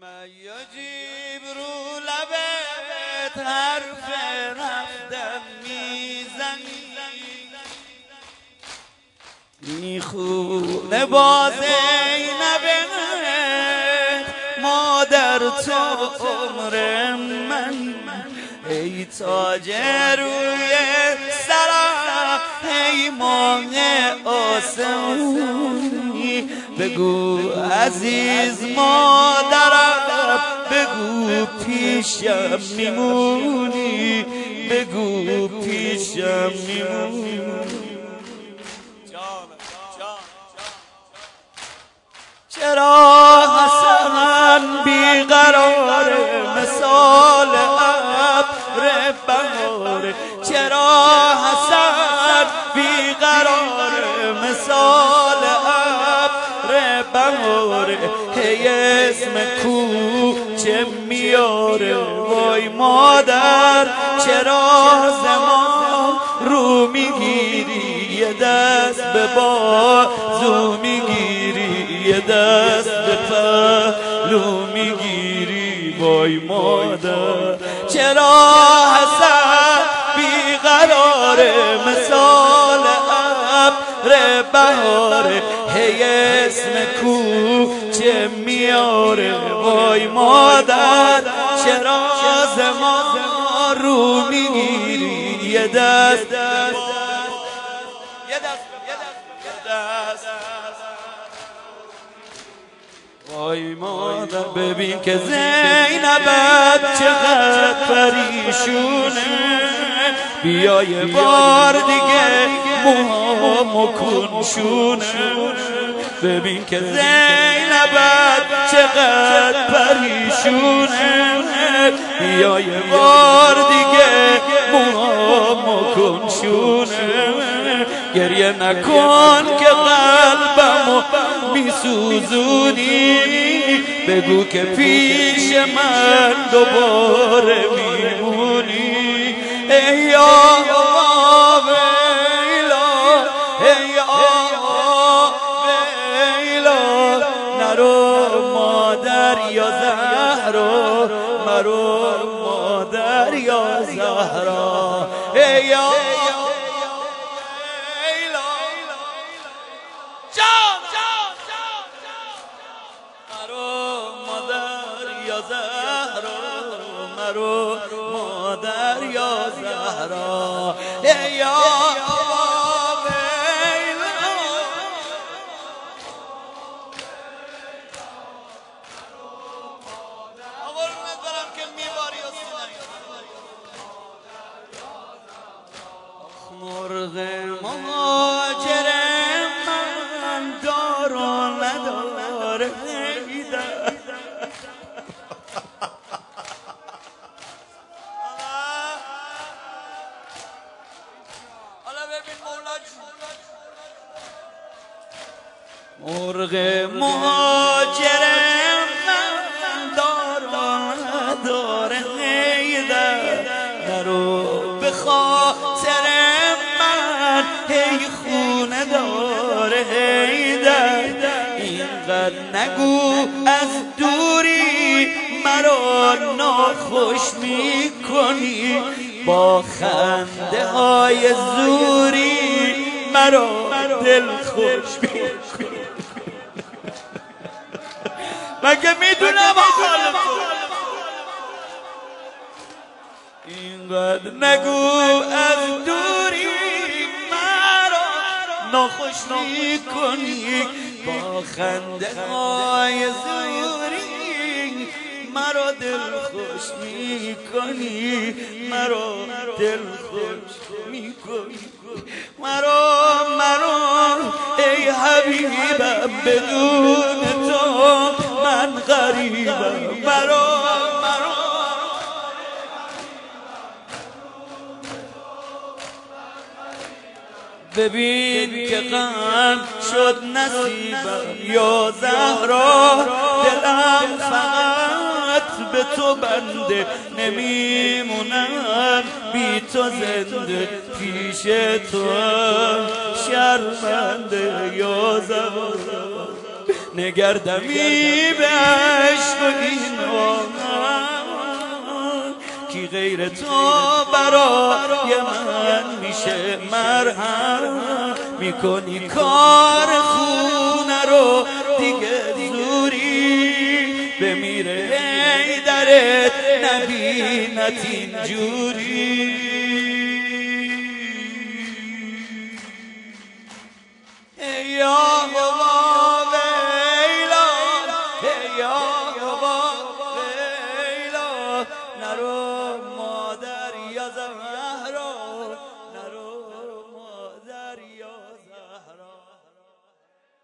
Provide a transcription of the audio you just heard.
یجیب رو لبت حرف رفتم میزنی میخونه با زینبت مادر تو عمر من ای تاج روی سرم ای ماه آسمونی بگو عزیز مادرم بگو پیشم میمونی بگو پیشم میمونی چرا حسن بیقرار مثال ابر بهار چرا حسن بیقرار مثال ابر بهار هی اسم کوچه میاره وای مادر چرا زمان رو میگیری یه دست به بازو میگیری یه دست به پهلو میگیری وای مادر چرا حسن بیقراره مثال ابر بهاره هی اسم کوچه میاره وای مادر چرا زمان رو میگیری یه دست وای مادر ببین که زینبت چقدر پریشونه بیا یه بار دیگه موهامو کن شونه ببین که زینبت چقدر پریشونه بیا یه بار دیگه موهامو کن شونه گریه نکن که قلبمو میسوزونی بگو که پیش من دوباره میمونی ای یا ویلا ای یا ویلا نرو مادر یا زهرا مرو مادر یا زهرا ای یا مرو مادر یا زهرا ای یا ویلا قربونت برم که میباری و مرغ مهاجر من دار و نداره مرغ مهاجر من داره نیده نرو به خاطر من هی خونه داره هیده اینقدر نگو از دوری مرا ناخوش میکنی با خنده های زوری مرا دل خوش میکنی مگه میدونم حال تو اینقدر نگو از دوری مرا ناخوش میکنی با خنده های زوری مرا دل خوش میکنی مرا دل خوش میکنی مرا ای حبیبم بدون تو من غریبم مرا ببین که غم شد نصیبم یا زهرا دلم فقط به تو بنده نمیمونم بی تو زنده پیش تو شرمنده یا زهرا نگردمی به عشق و این بی غیر تو برای من میشه مرهم میکنی کار خونه رو دیگه زوری بمیره هیدرت نبینت اینجوری